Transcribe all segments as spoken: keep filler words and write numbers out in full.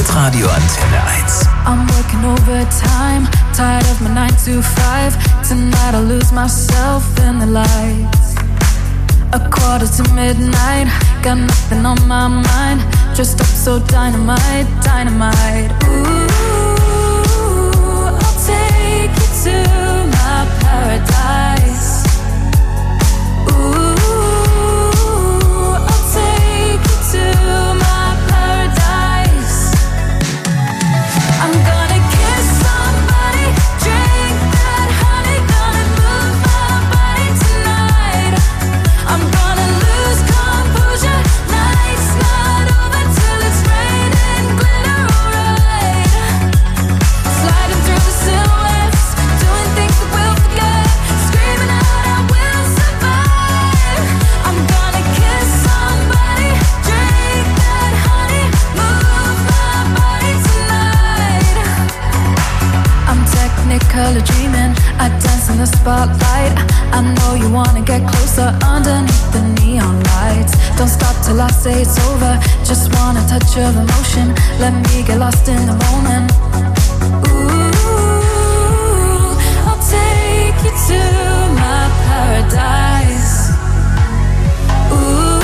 Hitradio Antenne eins. I'm working overtime, tired of my nine to five. Tonight I lose myself in the lights. A quarter to midnight, got nothing on my mind. Dressed up so dynamite, dynamite. Ooh, I'll take you to my paradise. Ooh, I'll take you to my paradise. I'm gonna kiss somebody, drink that honey, gonna move my body tonight. I'm gonna lose composure, night's not over till it's raining glitter, alright. Sliding through the silhouettes, doing things that we'll forget, screaming out I will survive. I'm gonna kiss somebody, drink that honey, move my body tonight. I'm technically dreaming, I dance in the spotlight. I know you wanna get closer underneath the neon lights. Don't stop till I say it's over, just want a touch of emotion. Let me get lost in the moment. Ooh, I'll take you to my paradise. Ooh,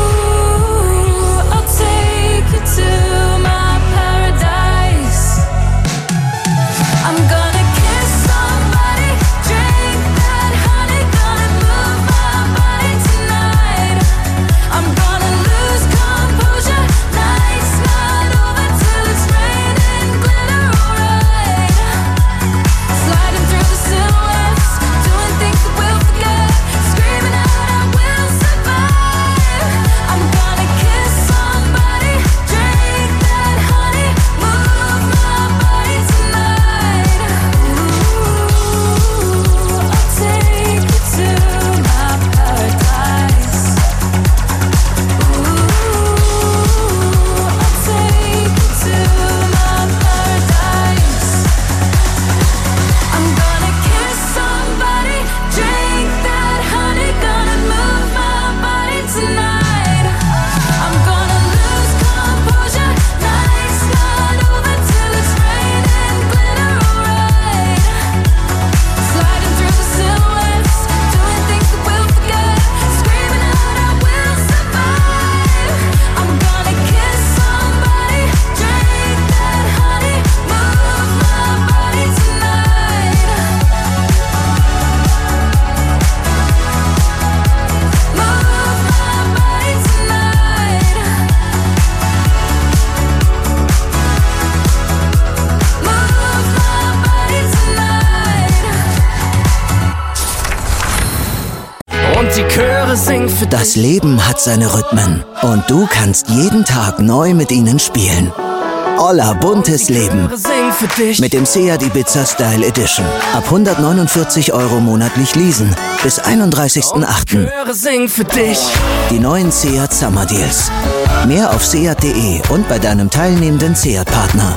I'll take you to my paradise. I'm gonna kiss somebody, drink that honey, gonna move my body tonight. I'm gonna lose composure, night's not over till it's raining glitter, alright. Sliding through the silhouettes, doing things that we'll forget, screaming out I will survive. I'm gonna kiss somebody, drink that honey, move my body tonight. Ooh, I'll take you to my paradise. Ooh, I'll take you to my paradise. I'm gonna kiss somebody, drink that honey, gonna move my body tonight. I'm gonna lose composure, night's not over till it's raining glitter, alright. Sliding through the silhouettes, doing things that we'll forget, screaming out I will survive. I'm gonna kiss somebody, drink that honey, move my body tonight. Move my body tonight. Move my body tonight. Und die Chöre singen für Das Leben hat seine Rhythmen und du kannst jeden Tag neu mit ihnen spielen. Olla buntes Leben singen für dich. mit dem Seat Ibiza Style Edition. Ab hundertneunundvierzig Euro monatlich leasen bis einunddreißigsten achten Chöre singen für dich. Die neuen Seat Summer Deals. Mehr auf seat punkt de und bei deinem teilnehmenden Seat-Partner.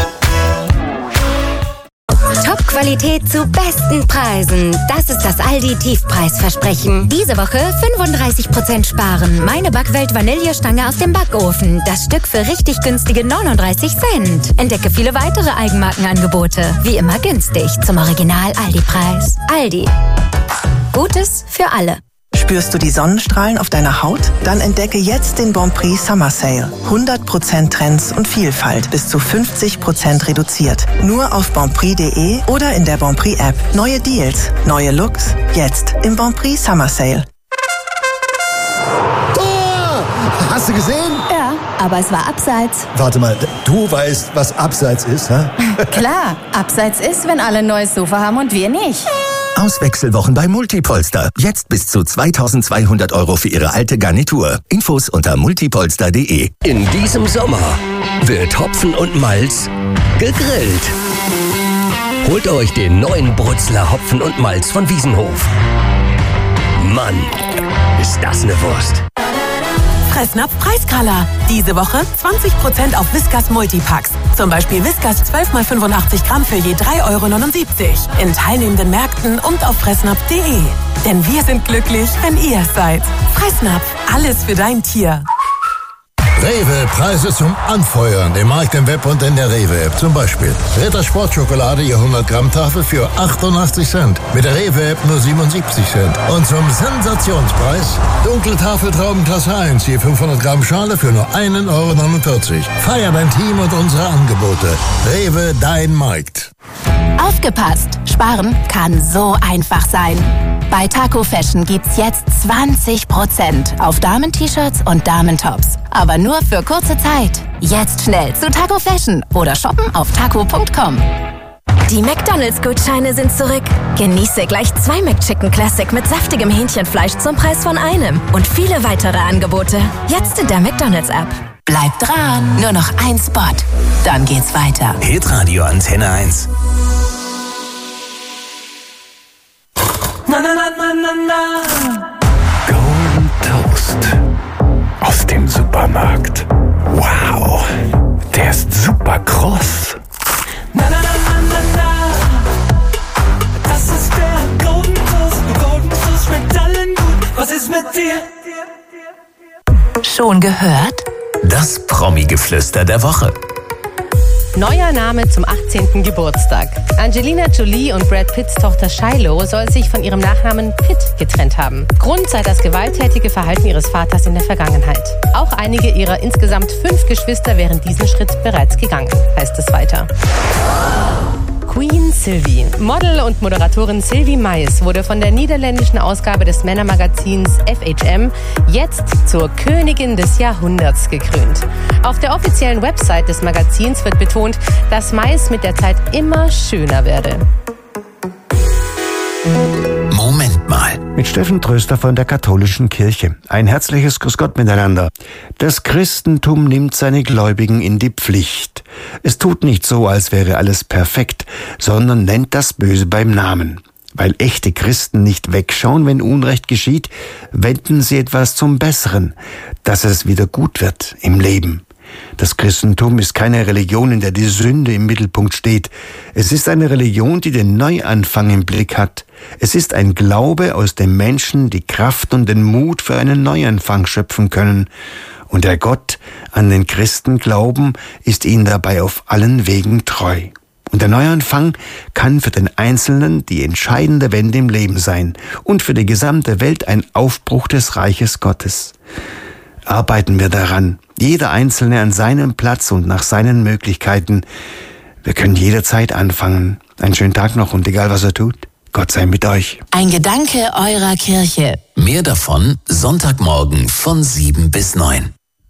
Top-Qualität zu besten Preisen. Das ist das Aldi-Tiefpreisversprechen. Diese Woche fünfunddreißig Prozent sparen. Meine Backwelt Vanillestange aus dem Backofen. Das Stück für richtig günstige neununddreißig Cent. Entdecke viele weitere Eigenmarkenangebote. Wie immer günstig zum Original-Aldi-Preis. Aldi. Gutes für alle. Spürst du die Sonnenstrahlen auf deiner Haut? Dann entdecke jetzt den Bonprix Summer Sale. hundert Prozent Trends und Vielfalt, bis zu fünfzig Prozent reduziert. Nur auf bonprix punkt de oder in der Bonprix App. Neue Deals, neue Looks, jetzt im Bonprix Summer Sale. Tor! Hast du gesehen? Ja, aber es war abseits. Warte mal, du weißt, was abseits ist, hä? Klar, abseits ist, wenn alle ein neues Sofa haben und wir nicht. Auswechselwochen bei Multipolster. Jetzt bis zu zweitausendzweihundert Euro für Ihre alte Garnitur. Infos unter multipolster punkt de. In diesem Sommer wird Hopfen und Malz gegrillt. Holt euch den neuen Brutzler Hopfen und Malz von Wiesenhof. Mann, ist das eine Wurst. Fressnapf Preiskala. Diese Woche zwanzig Prozent auf Whiskas Multipacks. Zum Beispiel Whiskas zwölf mal fünfundachtzig Gramm für je drei Euro neunundsiebzig. In teilnehmenden Märkten und auf fressnapf punkt de. Denn wir sind glücklich, wenn ihr es seid. Fressnapf, alles für dein Tier. Rewe, Preise zum Anfeuern im Markt, im Web und in der Rewe-App. Zum Beispiel Ritter Sportschokolade, je hundert Gramm Tafel für achtundachtzig Cent. Mit der Rewe-App nur siebenundsiebzig Cent. Und zum Sensationspreis dunkle Tafeltrauben Klasse eins, je fünfhundert Gramm Schale für nur einen Euro neunundvierzig. Feier dein Team und unsere Angebote. Rewe, dein Markt. Aufgepasst! Sparen kann so einfach sein. Bei Taco Fashion gibt's jetzt zwanzig Prozent auf Damen-T-Shirts und Damentops. Aber nur für kurze Zeit. Jetzt schnell zu Taco Fashion oder shoppen auf taco punkt com. Die McDonalds-Gutscheine sind zurück. Genieße gleich zwei McChicken Classic mit saftigem Hähnchenfleisch zum Preis von einem. Und viele weitere Angebote. Jetzt in der McDonalds-App. Bleibt dran, nur noch ein Spot. Dann geht's weiter. Hitradio Antenne eins. Na, na, na, na, na, na. Golden Toast aus dem Supermarkt. Wow, der ist super kross. Na, na, na, na, na, na. Das ist der Golden Toast. Golden Toast schmeckt allen gut. Was ist mit dir? Schon gehört? Das Promi-Geflüster der Woche. Neuer Name zum achtzehnten Geburtstag. Angelina Jolie und Brad Pitts Tochter Shiloh soll sich von ihrem Nachnamen Pitt getrennt haben. Grund sei das gewalttätige Verhalten ihres Vaters in der Vergangenheit. Auch einige ihrer insgesamt fünf Geschwister wären diesen Schritt bereits gegangen, heißt es weiter. Queen Sylvie. Model und Moderatorin Sylvie Mais wurde von der niederländischen Ausgabe des Männermagazins F H M jetzt zur Königin des Jahrhunderts gekrönt. Auf der offiziellen Website des Magazins wird betont, dass Mais mit der Zeit immer schöner werde. Moment mal. Mit Steffen Tröster von der Katholischen Kirche. Ein herzliches Grüß Gott miteinander. Das Christentum nimmt seine Gläubigen in die Pflicht. Es tut nicht so, als wäre alles perfekt, sondern nennt das Böse beim Namen. Weil echte Christen nicht wegschauen, wenn Unrecht geschieht, wenden sie etwas zum Besseren, dass es wieder gut wird im Leben. Das Christentum ist keine Religion, in der die Sünde im Mittelpunkt steht. Es ist eine Religion, die den Neuanfang im Blick hat. Es ist ein Glaube, aus dem Menschen die Kraft und den Mut für einen Neuanfang schöpfen können. Und der Gott, an den Christen glauben, ist ihnen dabei auf allen Wegen treu. Und der Neuanfang kann für den Einzelnen die entscheidende Wende im Leben sein und für die gesamte Welt ein Aufbruch des Reiches Gottes. Arbeiten wir daran, jeder Einzelne an seinem Platz und nach seinen Möglichkeiten. Wir können jederzeit anfangen. Einen schönen Tag noch und egal was er tut, Gott sei mit euch. Ein Gedanke eurer Kirche. Mehr davon Sonntagmorgen von sieben bis neun.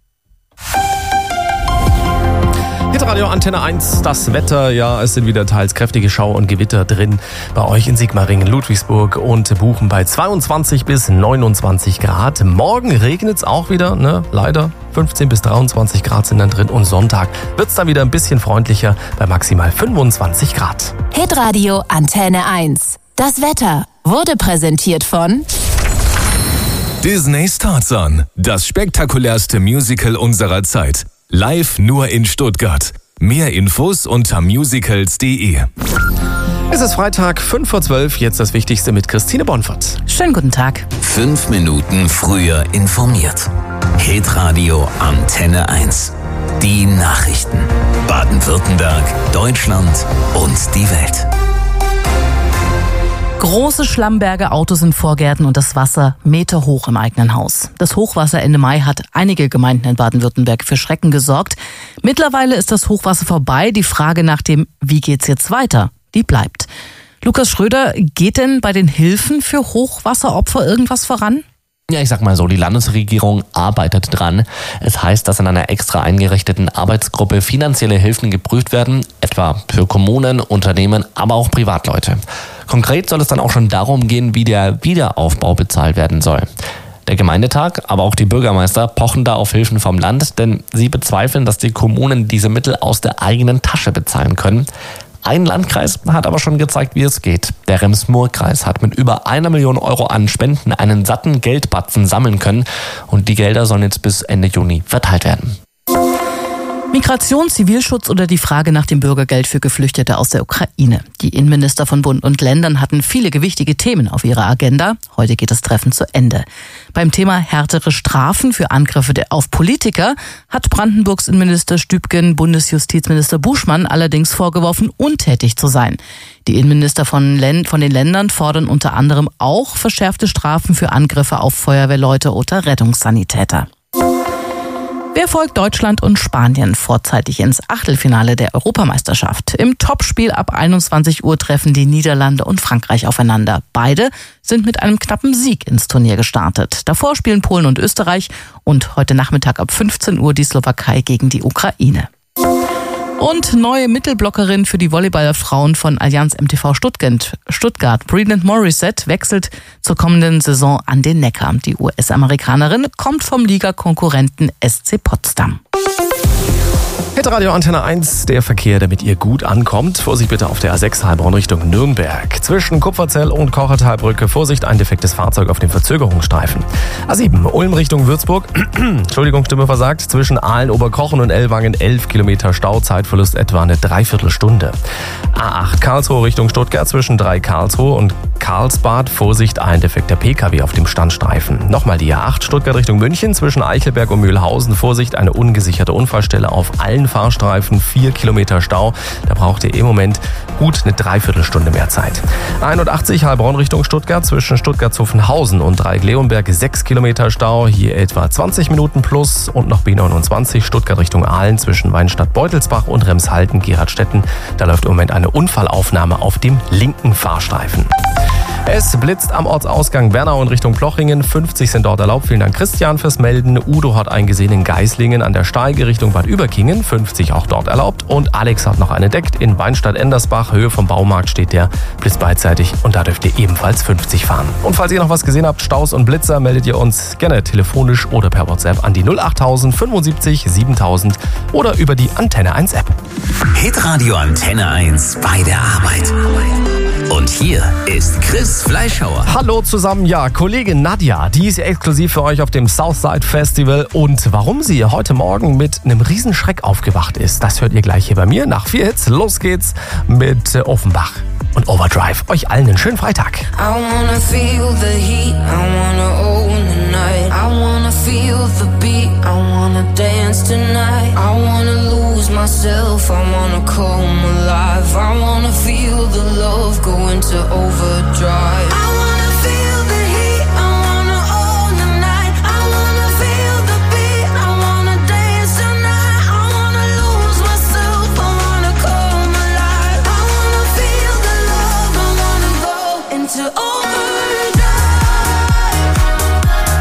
Hitradio Antenne eins, das Wetter, ja, es sind wieder teils kräftige Schauer und Gewitter drin. Bei euch in Sigmaringen, Ludwigsburg und Buchen bei zweiundzwanzig bis neunundzwanzig Grad. Morgen regnet es auch wieder, ne, leider. fünfzehn bis dreiundzwanzig Grad sind dann drin und Sonntag wird es dann wieder ein bisschen freundlicher bei maximal fünfundzwanzig Grad. Hitradio Antenne eins. Das Wetter wurde präsentiert von Disneys Tarzan, das spektakulärste Musical unserer Zeit. Live nur in Stuttgart. Mehr Infos unter musicals punkt de. Es ist Freitag, fünf vor zwölf, jetzt das Wichtigste mit Christine Bonfert. Schönen guten Tag. Fünf Minuten früher informiert. Hitradio Antenne eins. Die Nachrichten. Baden-Württemberg, Deutschland und die Welt. Große Schlammberge, Autos in Vorgärten und das Wasser meterhoch im eigenen Haus. Das Hochwasser Ende Mai hat einige Gemeinden in Baden-Württemberg für Schrecken gesorgt. Mittlerweile ist das Hochwasser vorbei. Die Frage nach dem, wie geht's jetzt weiter, die bleibt. Lukas Schröder, geht denn bei den Hilfen für Hochwasseropfer irgendwas voran? Ja, ich sag mal so, die Landesregierung arbeitet dran. Es heißt, dass in einer extra eingerichteten Arbeitsgruppe finanzielle Hilfen geprüft werden, etwa für Kommunen, Unternehmen, aber auch Privatleute. Konkret soll es dann auch schon darum gehen, wie der Wiederaufbau bezahlt werden soll. Der Gemeindetag, aber auch die Bürgermeister pochen da auf Hilfen vom Land, denn sie bezweifeln, dass die Kommunen diese Mittel aus der eigenen Tasche bezahlen können. Ein Landkreis hat aber schon gezeigt, wie es geht. Der Rems-Murr-Kreis hat mit über einer Million Euro an Spenden einen satten Geldbatzen sammeln können und die Gelder sollen jetzt bis Ende Juni verteilt werden. Migration, Zivilschutz oder die Frage nach dem Bürgergeld für Geflüchtete aus der Ukraine. Die Innenminister von Bund und Ländern hatten viele gewichtige Themen auf ihrer Agenda. Heute geht das Treffen zu Ende. Beim Thema härtere Strafen für Angriffe auf Politiker hat Brandenburgs Innenminister Stübgen Bundesjustizminister Buschmann allerdings vorgeworfen, untätig zu sein. Die Innenminister von, Län- von den Ländern fordern unter anderem auch verschärfte Strafen für Angriffe auf Feuerwehrleute oder Rettungssanitäter. Wer folgt Deutschland und Spanien vorzeitig ins Achtelfinale der Europameisterschaft? Im Topspiel ab einundzwanzig Uhr treffen die Niederlande und Frankreich aufeinander. Beide sind mit einem knappen Sieg ins Turnier gestartet. Davor spielen Polen und Österreich und heute Nachmittag ab fünfzehn Uhr die Slowakei gegen die Ukraine. Und neue Mittelblockerin für die Volleyballfrauen von Allianz M T V Stuttgart, Stuttgart, Brilliant Morissette, wechselt zur kommenden Saison an den Neckar. Die U S-Amerikanerin kommt vom Ligakonkurrenten S C Potsdam. Hitradio Antenne eins, der Verkehr, der mit ihr gut ankommt. Vorsicht bitte auf der A sechs Heilbronn Richtung Nürnberg. Zwischen Kupferzell und Kochertalbrücke, Vorsicht, ein defektes Fahrzeug auf dem Verzögerungsstreifen. A sieben, Ulm Richtung Würzburg, Entschuldigung, Stimme versagt. Zwischen Aalen, Oberkochen und Ellwangen elf Kilometer Stau, Zeitverlust etwa eine Dreiviertelstunde. A acht, Karlsruhe Richtung Stuttgart, zwischen drei Karlsruhe und Karlsbad, Vorsicht, ein defekter P K W auf dem Standstreifen. Nochmal die A acht, Stuttgart Richtung München, zwischen Eichelberg und Mühlhausen, Vorsicht, eine ungesicherte Unfallstelle auf allen Fahrstreifen, vier Kilometer Stau. Da braucht ihr im Moment gut eine Dreiviertelstunde mehr Zeit. einundachtzig Heilbronn Richtung Stuttgart, zwischen Stuttgart-Zuffenhausen und Dreieck-Leonberg sechs Kilometer Stau, hier etwa zwanzig Minuten plus. Und noch B neunundzwanzig Stuttgart Richtung Aalen, zwischen Weinstadt-Beutelsbach und Remshalden-Geradstetten. Da läuft im Moment eine Unfallaufnahme auf dem linken Fahrstreifen. Es blitzt am Ortsausgang Bernau in Richtung Plochingen. fünfzig sind dort erlaubt. Vielen Dank, Christian, fürs Melden. Udo hat einen gesehen in Geislingen an der Steige Richtung Bad Überkingen. fünfzig auch dort erlaubt. Und Alex hat noch einen entdeckt. In Weinstadt-Endersbach, Höhe vom Baumarkt, steht der Blitz beidseitig. Und da dürft ihr ebenfalls fünfzig fahren. Und falls ihr noch was gesehen habt, Staus und Blitzer, meldet ihr uns gerne telefonisch oder per WhatsApp an die null achttausend fünfundsiebzig siebentausend oder über die Antenne eins App. Hitradio Antenne eins bei der Arbeit. Und hier ist Chris Fleischhauer. Hallo zusammen, ja, Kollegin Nadja, die ist exklusiv für euch auf dem Southside Festival. Und warum sie heute Morgen mit einem Riesenschreck aufgewacht ist, das hört ihr gleich hier bei mir. Nach vier Hits, los geht's mit Offenbach und Overdrive. Euch allen einen schönen Freitag. I wanna feel the heat, I wanna own the night. I wanna feel the beat, I wanna dance tonight. I wanna lose myself, I wanna come alive. I wanna feel the love go into overdrive. I